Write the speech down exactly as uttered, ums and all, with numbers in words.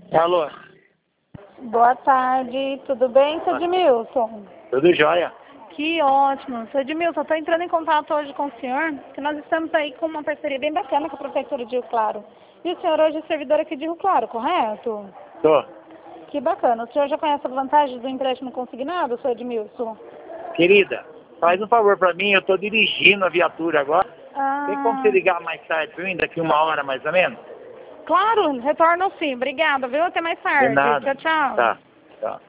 Alô? Boa tarde, tudo bem, seu Edmilson? Tudo jóia? Que ótimo. Seu Edmilson, estou entrando em contato hoje com o senhor, que nós estamos aí com uma parceria bem bacana com a Prefeitura de Rio Claro. E o senhor hoje é servidor aqui de Rio Claro, correto? Tô. Que bacana. O senhor já conhece as vantagens do empréstimo consignado, seu Edmilson? Querida, faz um favor pra mim, eu tô dirigindo a viatura agora. Ah, Tem como você ligar mais tarde pra mim, daqui uma hora mais ou menos? claro, retorno sim. Obrigada, viu? Até mais De tarde. nada. Tchau, tchau. Tá, tá.